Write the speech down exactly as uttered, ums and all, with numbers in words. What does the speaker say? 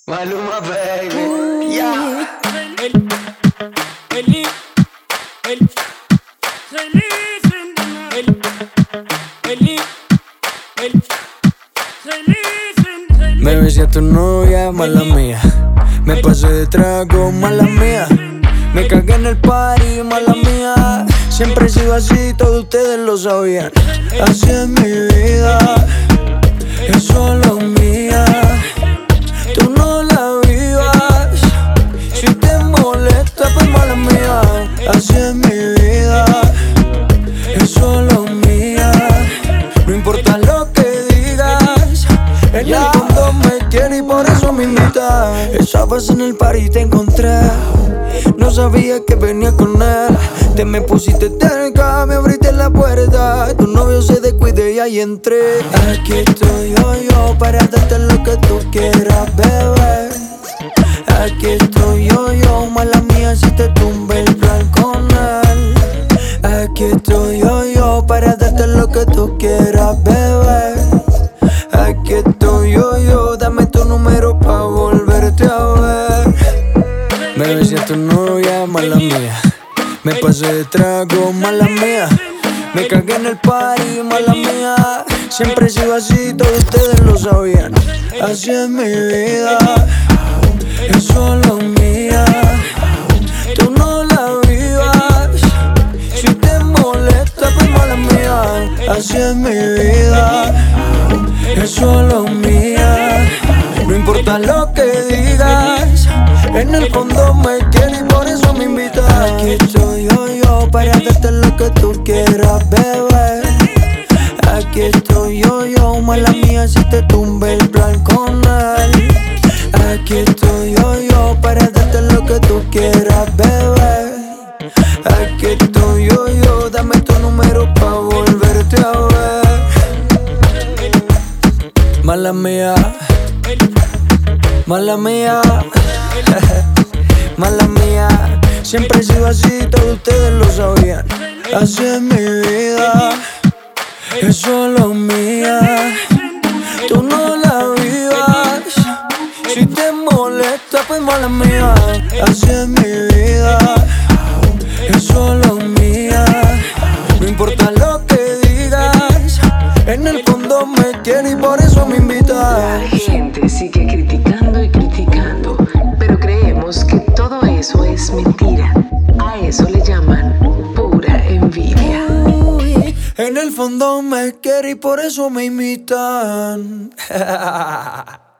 Maluma, baby. Yeah. El, el, el, feliz en el, el, el, feliz en Me besé a tu novia, mala mía. Me pasé de trago, mala mía. Me cagué en el party, mala mía. Siempre he sido así, todos ustedes lo sabían. Así es mi vida, es solo mía. Tú no la vivas, si te molesta, pues mala mía. Así es mi vida, es solo mía. No importa lo que digas, en el fondo me quiere y por eso me invita. Estabas en el party y te encontré, no sabía que venía con él. Te me pusiste cerca, me abriste la puerta. Tu novio se descuide y ahí entré. Aquí estoy yo, yo, para darte lo que tú quieras, bebé. Aquí estoy yo, yo, mala mía si te tumbe el plan con él. Aquí estoy yo, yo, para darte lo que tú quieras, bebé. Aquí estoy yo, yo, dame tu número pa' volverte a ver. Me besé a tu novia, mala mía. Me pasé de trago, mala mía. Me cagué en el party, mala mía. Siempre he sido así, todos ustedes lo sabían. Así es mi vida, es solo mía. Tú no la vivas, si te molesta, pues mala mía. Así es mi vida, es solo mía. No importa lo que digas, en el fondo me quiere y por eso me invita. Aquí estoy yo, yo, para darte lo que tú quieras, bebé. Aquí estoy yo, yo, mala mía si te tumbe el plan con él. Aquí estoy yo, yo, para darte lo que tú quieras, bebé. Aquí estoy yo, yo, dame tu número pa' volverte a ver. Mala mía, mala mía, mala mía. Siempre he sido así, todos ustedes lo sabían. Así es mi vida, es solo mía. Tú no la vivas, si te molesta, pues mala mía. Así es mi vida, es solo mía. No importa lo que digas, en el fondo me quiere y por eso me invita. La gente sigue criticando y criticando, pero creemos que todo eso es mentira. A eso le llaman pura envidia. En el fondo me quiere y por eso me imitan.